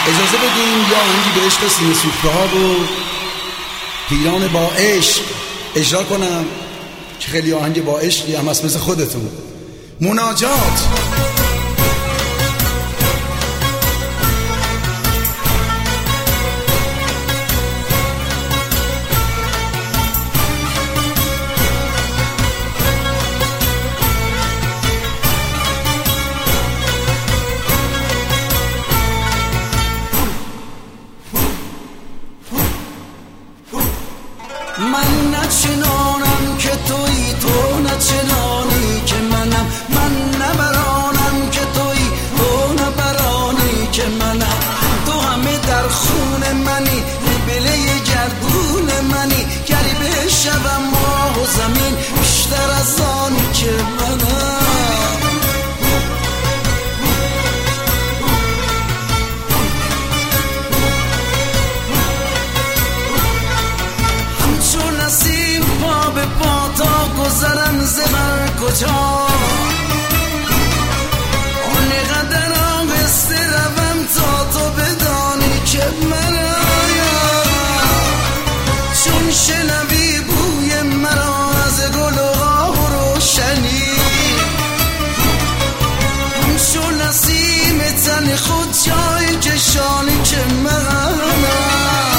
اجازه بدیم یا آهنگی به عشق سینه سوخته ها رو پیران با عشق اجرا کنم که خیلی آهنگ با عشقی هم هست مثل خودتون. مناجات. من نچنانم که تویی، تو نچنانی که منم. من نبرانم که تویی، تو نبرانی که منم. تو همه در خون منی، بله گردون منی. گریبه شبم ماه و زمین بیشتر از آنی که منم. گذرم زبر کجا آنقدر آهسته روم تا تو بدانی که منم. چون شنوی بوی مرا از گل و آه و روشنی، چون نسیم تن خود جای کشانی که منم.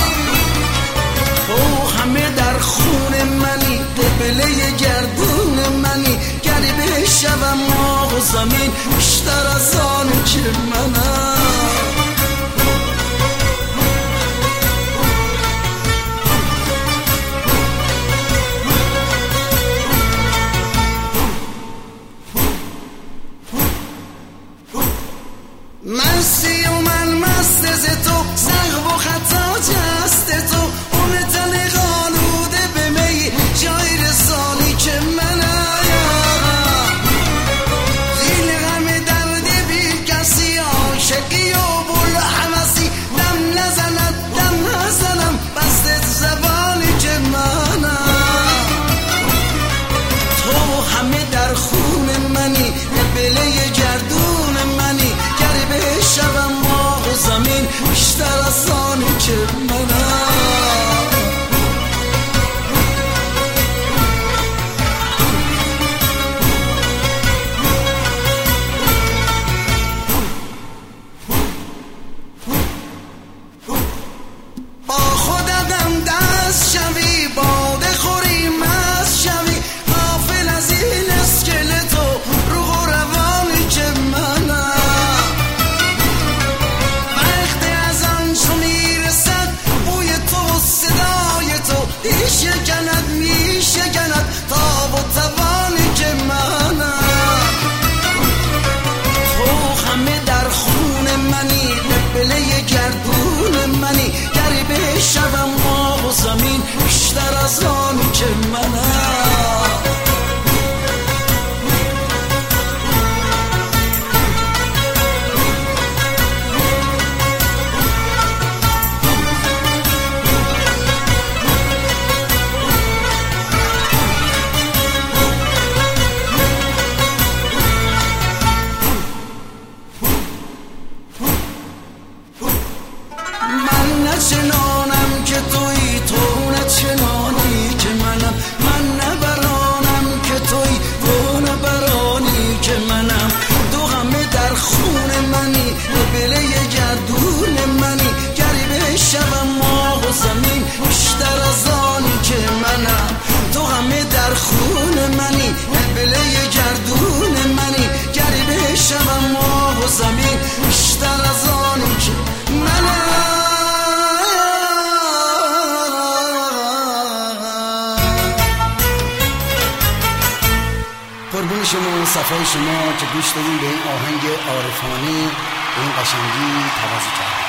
او همه در خون منی، قبله گردون منی. گریبه شبم ماه و زمین بیشتر از آنی که منم. مستی و من مست ز تو، سقف و خطا جست تو. اون تن غالوده به می جای رسانی که منم. زیل غم درد بی کسی، عاشقی و بول حمسی. دم نزنم بست زبانی که منم. تو همه در خون منی، بله گردون منی. گریبه شبم ماه و زمین بیشتر از آنی که منم. با خودم دست شوی، باده خوری مست شوی. غافل از این اسکلتو روح و روانی که منم. وقت از آن چو میرسد بوی تو و صدای تو، میشکند تاب و توانی که منم. تو همه در خون منی، بله گردون منی. گریبه شبم ماه و زمین بیشتر از آنی که منم. من نچنانم که تویی، تو نچنانی که منم. من نبرانم که تویی، تو نبرانی که منم. تو همه در خون منی، بله گردون منی. گریبه شبم ماه و زمین بیشتر از آنی که منم. تو همه در خون منی، بله گردون منی. گریبه شبم ماه و زمین بیشتر از آنی که منم. قربون شما و صفای شما که گوش دادین به این آهنگ عارفانه به این قشنگی توضیح کردم.